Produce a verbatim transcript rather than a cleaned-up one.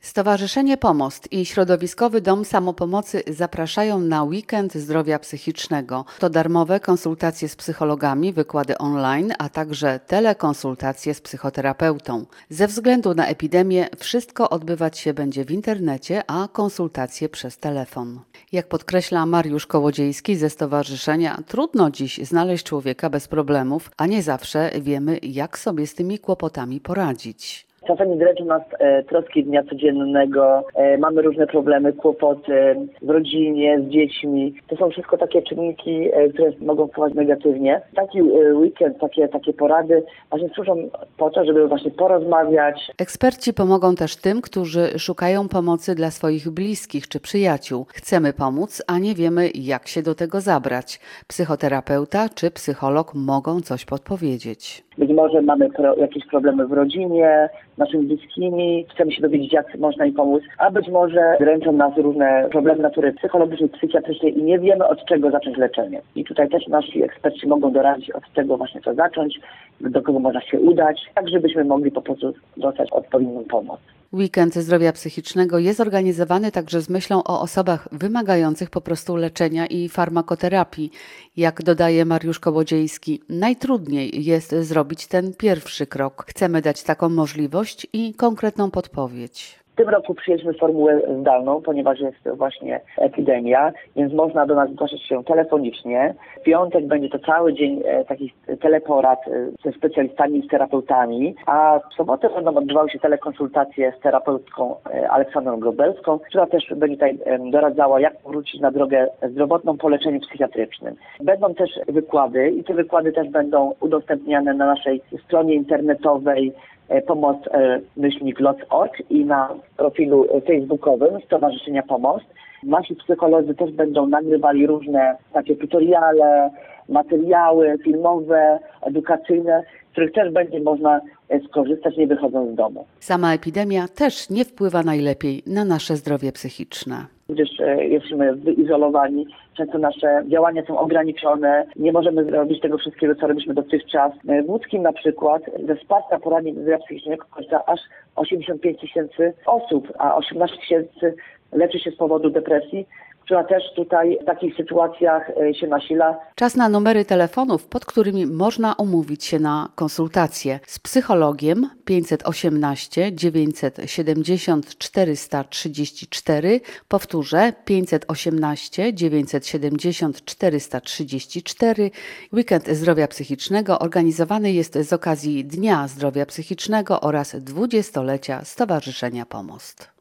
Stowarzyszenie Pomost i Środowiskowy Dom Samopomocy zapraszają na Weekend Zdrowia Psychicznego. To darmowe konsultacje z psychologami, wykłady online, a także telekonsultacje z psychoterapeutą. Ze względu na epidemię wszystko odbywać się będzie w internecie, a konsultacje przez telefon. Jak podkreśla Mariusz Kołodziejski ze stowarzyszenia, trudno dziś znaleźć człowieka bez problemów, a nie zawsze wiemy, jak sobie z tymi kłopotami poradzić. Czasami dręczą nas e, troski dnia codziennego, e, mamy różne problemy, kłopoty w rodzinie, z dziećmi. To są wszystko takie czynniki, e, które mogą wpływać negatywnie. Taki e, weekend, takie, takie porady właśnie służą po to, żeby właśnie porozmawiać. Eksperci pomogą też tym, którzy szukają pomocy dla swoich bliskich czy przyjaciół. Chcemy pomóc, a nie wiemy, jak się do tego zabrać. Psychoterapeuta czy psycholog mogą coś podpowiedzieć. Być może mamy pro, jakieś problemy w rodzinie, z naszymi bliskimi, chcemy się dowiedzieć, jak można im pomóc, a być może dręczą nas różne problemy natury psychologicznej, psychiatrycznej i nie wiemy, od czego zacząć leczenie. I tutaj też nasi eksperci mogą doradzić, od czego właśnie co zacząć, do kogo można się udać, tak żebyśmy mogli po prostu dostać odpowiednią pomoc. Weekend Zdrowia Psychicznego jest organizowany także z myślą o osobach wymagających po prostu leczenia i farmakoterapii. Jak dodaje Mariusz Kołodziejski, najtrudniej jest zrobić ten pierwszy krok. Chcemy dać taką możliwość i konkretną podpowiedź. W tym roku przyjęliśmy formułę zdalną, ponieważ jest właśnie epidemia, więc można do nas zgłaszać się telefonicznie. W piątek będzie to cały dzień e, takich teleporad e, ze specjalistami i z terapeutami, a w sobotę będą odbywały się telekonsultacje z terapeutką e, Aleksandrą Grobelską, która też będzie tutaj e, doradzała, jak wrócić na drogę zdrowotną po leczeniu psychiatrycznym. Będą też wykłady i te wykłady też będą udostępniane na naszej stronie internetowej pomoc myślnik loc kropka org i na profilu facebookowym Stowarzyszenia Pomost. Nasi psycholodzy też będą nagrywali różne takie tutoriale, materiały filmowe, edukacyjne, z których też będzie można skorzystać, nie wychodząc z domu. Sama epidemia też nie wpływa najlepiej na nasze zdrowie psychiczne. Gdyż jesteśmy wyizolowani, często nasze działania są ograniczone, nie możemy zrobić tego wszystkiego, co robiliśmy dotychczas. W Łódzkim na przykład ze wsparcia poradni zdrowia psychicznego korzysta aż osiemdziesiąt pięć tysięcy osób, a osiemnaście tysięcy leczy się z powodu depresji, która też tutaj w takich sytuacjach się nasila. Czas na numery telefonów, pod którymi można umówić się na konsultację z psychologiem pięćset osiemnaście dziewięćset siedemdziesiąt czterysta trzydzieści cztery, powtórzę pięćset osiemnaście dziewięćset siedemdziesiąt czterysta trzydzieści cztery. Weekend Zdrowia Psychicznego organizowany jest z okazji Dnia Zdrowia Psychicznego oraz dwudziestolecia Stowarzyszenia Pomost.